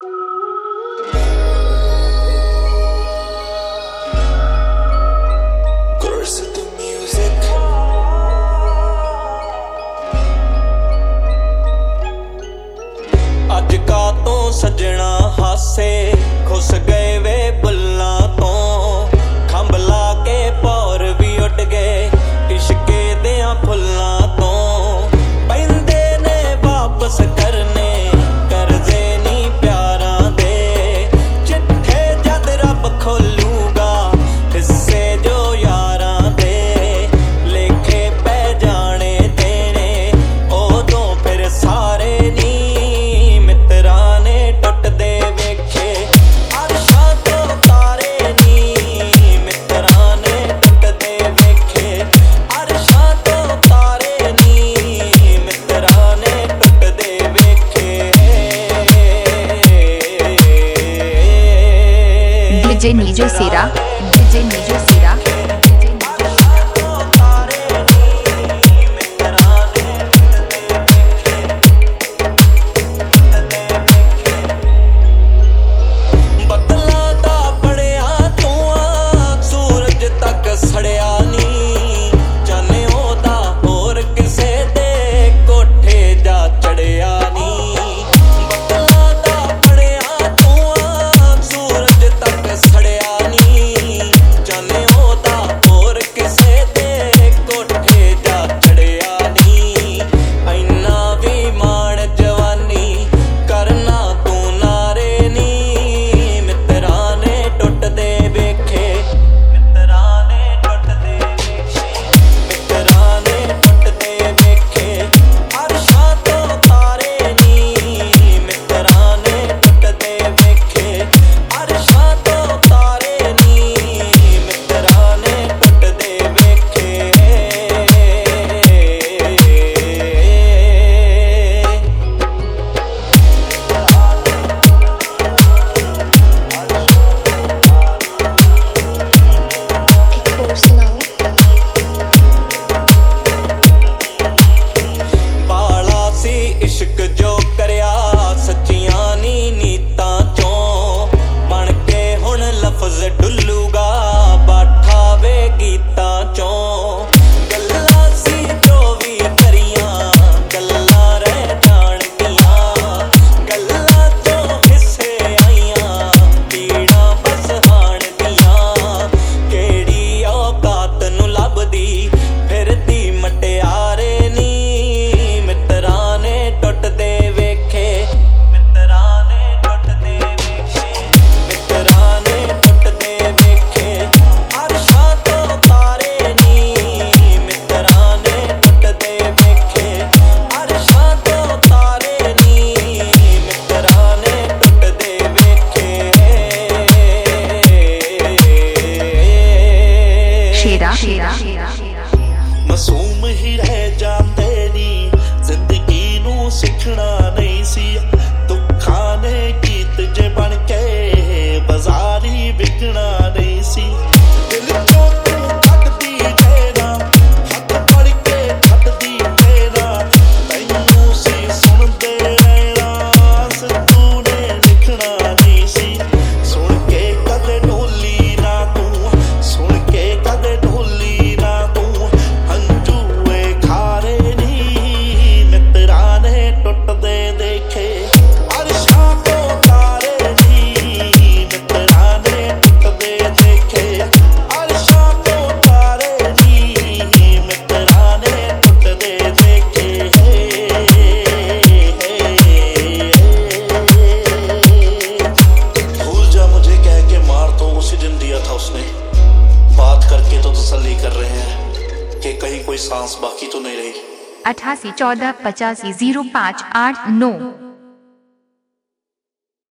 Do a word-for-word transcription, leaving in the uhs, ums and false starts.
अज का तो सजना हासे खुस गए वे बुल्ला तो खंभ ला के पौर भी उड़ गए इश्के दियां फुल्लां तो पैंदे ने वापस करने करजे नी प्यारां दे चिट्ठे जद रब खोलूगा हिस्से जो यारां दे लेखे पै जाने देने उदों फिर सारे नी डीजे नीजो सिरा डीजे नीजो सिरा बदला दा पड़िया धुआं सूरज तक सड़िया नी जाने ओदा होर किसे दे कोठे जा चढ़िया नी बदला दा पड़िया धुआं सूरज तक सड़िया नी जाने ओदा होर किसे दे कोठे जा चढ़िया नी ऐना भी मान जवानी करना तू नारे नी मित्रा ने टुटदे वेखे मित्रा ने टुटदे वेखे मित्रा ने टुटदे वेखे अरशां तो तारे नी मित्रा ने टुटदे वेखे अरशां तो तारे नी मित्रा ने टुटदे वेखे बाला सी इश्क जो करिया सच्चियां नी नीतां चों बन के हुण लफ्ज़ डुल्लूगा बाठा वे गीतां चों गल्लां सी जो भी करियां गल्लां रह जाणगियां गल्लां चों हिस्से आईयां पीड़ां बस हाण दियां केड़ी औकात नूं लभदी फिरदी मटियारे नी मित्रा ने टुटदे वेखे मित्रा ने टुटदे वेखे मित्रा ने टुटदे वेखे अरशां तो तारे नी मित्रा ने टुटदे वेखे अरशां तो तारे नी मित्रा ने टुटदे वेखे शेरा शेरा मासूम ही रह जांदे नी जिंदगी नूं सिखना नहीं सी दुखां ने गीत जे बन के बाजारी विकना नहीं सी दिल चों तू कटदी जेना हथ फड़ के छड्डदी तेरा तैनूं सी सुणदे रहना सिद्धू ने लिखना नहीं सी सुण के कदे ढोली ना तू सुण के कदे ढोली ना तू हंजूए खारे नी मित्रा ने टुटदे देखे अरशां तो तारे नी मित्रा ने टुटदे देखे अरशां तो तारे नी मित्रा ने टुटदे देखे भूल जा मुझे कह के मार तो उसी दिन दिया था उसने बात करके तो तसल्ली कर रहे हैं कि कहीं कोई सांस बाकी तो नहीं रही। अठासी चौदह पचासी जीरो पाँच आठ नौ।